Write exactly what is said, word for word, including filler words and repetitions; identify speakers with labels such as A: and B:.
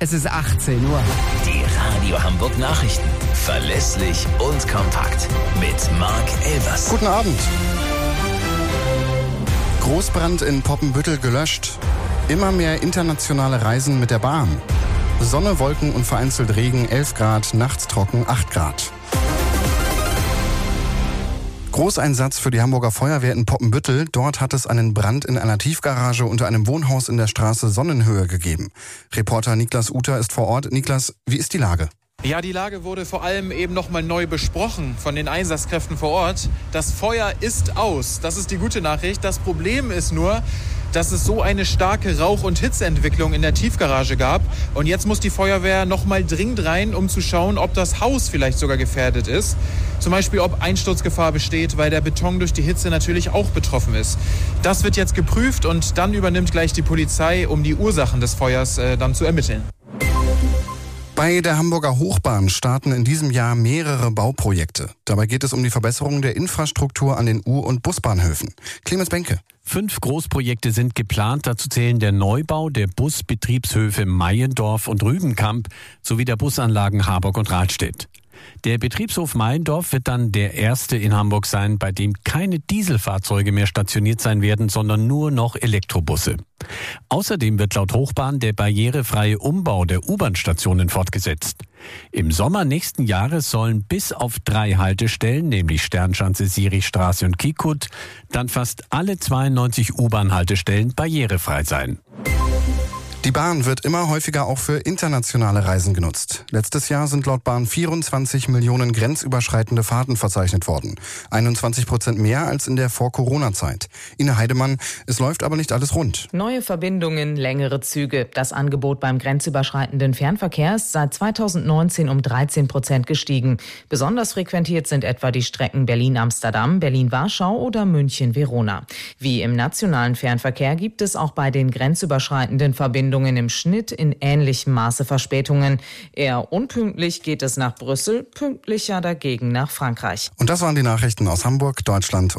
A: Es ist achtzehn Uhr.
B: Die Radio Hamburg Nachrichten. Verlässlich und kompakt. Mit Marc Elvers.
C: Guten Abend. Großbrand in Poppenbüttel gelöscht. Immer mehr internationale Reisen mit der Bahn. Sonne, Wolken und vereinzelt Regen, elf Grad, nachts trocken, acht Grad. Großeinsatz für die Hamburger Feuerwehr in Poppenbüttel. Dort hat es einen Brand in einer Tiefgarage unter einem Wohnhaus in der Straße Sonnenhöhe gegeben. Reporter Niklas Uter ist vor Ort. Niklas, wie ist die Lage?
D: Ja, die Lage wurde vor allem eben nochmal neu besprochen von den Einsatzkräften vor Ort. Das Feuer ist aus. Das ist die gute Nachricht. Das Problem ist nur, dass es so eine starke Rauch- und Hitzeentwicklung in der Tiefgarage gab. Und jetzt muss die Feuerwehr nochmal dringend rein, um zu schauen, ob das Haus vielleicht sogar gefährdet ist. Zum Beispiel, ob Einsturzgefahr besteht, weil der Beton durch die Hitze natürlich auch betroffen ist. Das wird jetzt geprüft und dann übernimmt gleich die Polizei, um die Ursachen des Feuers äh, dann zu ermitteln.
C: Bei der Hamburger Hochbahn starten in diesem Jahr mehrere Bauprojekte. Dabei geht es um die Verbesserung der Infrastruktur an den U- und Busbahnhöfen. Clemens Benke.
E: Fünf Großprojekte sind geplant. Dazu zählen der Neubau der Busbetriebshöfe Meiendorf und Rübenkamp sowie der Busanlagen Harburg und Rahlstedt. Der Betriebshof Meiendorf wird dann der erste in Hamburg sein, bei dem keine Dieselfahrzeuge mehr stationiert sein werden, sondern nur noch Elektrobusse. Außerdem wird laut Hochbahn der barrierefreie Umbau der U-Bahn-Stationen fortgesetzt. Im Sommer nächsten Jahres sollen bis auf drei Haltestellen, nämlich Sternschanze, Sirichstraße und Kiekut, dann fast alle zweiundneunzig U-Bahn-Haltestellen barrierefrei sein.
C: Die Bahn wird immer häufiger auch für internationale Reisen genutzt. Letztes Jahr sind laut Bahn vierundzwanzig Millionen grenzüberschreitende Fahrten verzeichnet worden. einundzwanzig Prozent mehr als in der Vor-Corona-Zeit. Ine Heidemann, es läuft aber nicht alles rund.
F: Neue Verbindungen, längere Züge. Das Angebot beim grenzüberschreitenden Fernverkehr ist seit zweitausendneunzehn um dreizehn Prozent gestiegen. Besonders frequentiert sind etwa die Strecken Berlin-Amsterdam, Berlin-Warschau oder München-Verona. Wie im nationalen Fernverkehr gibt es auch bei den grenzüberschreitenden Verbindungen im Schnitt in ähnlichem Maße Verspätungen. Eher unpünktlich geht es nach Brüssel, pünktlicher dagegen nach Frankreich.
C: Und das waren die Nachrichten aus Hamburg, Deutschland